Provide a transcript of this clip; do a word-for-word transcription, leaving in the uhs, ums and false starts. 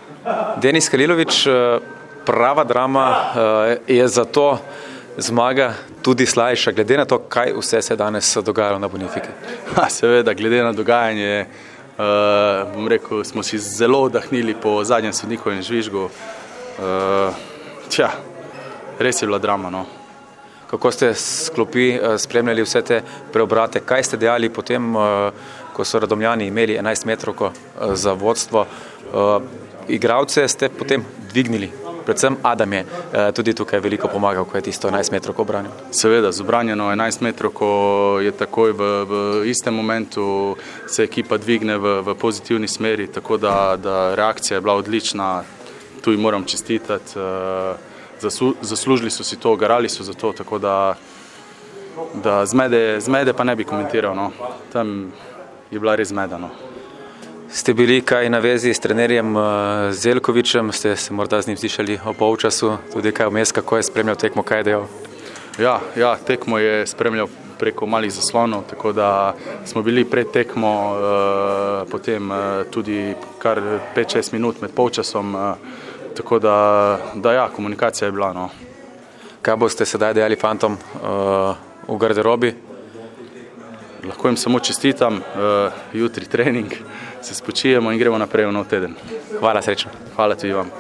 Denis Halilović, prava drama je zato zmaga tudi slajša, glede na to, kaj vse se danes dogajalo na Bonifiki. Ha, seveda, glede na dogajanje, uh, bom rekel, smo si zelo oddahnili po zadnjem sodnikovem žvižgu. Uh, tja, res je bila drama, no. Kako ste sklopi spremljali vse te preobrate? Kaj ste dejali potem, ko so Radomljani imeli enajst metrovko za vodstvo? Igralce ste potem dvignili, predvsem Adam je tudi tukaj veliko pomagal, ko je tisto enajst metrovko obranil. Seveda, z obranjeno enajst metrovko je takoj v, v istem momentu se ekipa dvigne v, v pozitivni smeri, tako da, da reakcija je bila odlična, tu jim moram čestitati. Zaslužili so si to, garali so za to, tako da, da zmede, zmede pa ne bi komentiral, no. Tam je bila res zmeda, no. Ste bili kaj na vezi s trenerjem Zeljkovićem, ste se morda z njim slišali o polčasu, tudi kaj vmes, kako je spremljal tekmo, kaj je dejal? Ja, ja, tekmo je spremljal preko malih zaslonov, tako da smo bili pred tekmo, eh, potem eh, tudi kar pet šest minut med polčasom, eh, tako da, da ja, komunikacija je bila, no. Kaj boste sedaj dejali fantom uh, v garderobi? Lahko jim samo čestitam, uh, jutri trening, se spočijemo in gremo naprej v nov teden. Hvala, srečno. Hvala tudi vam.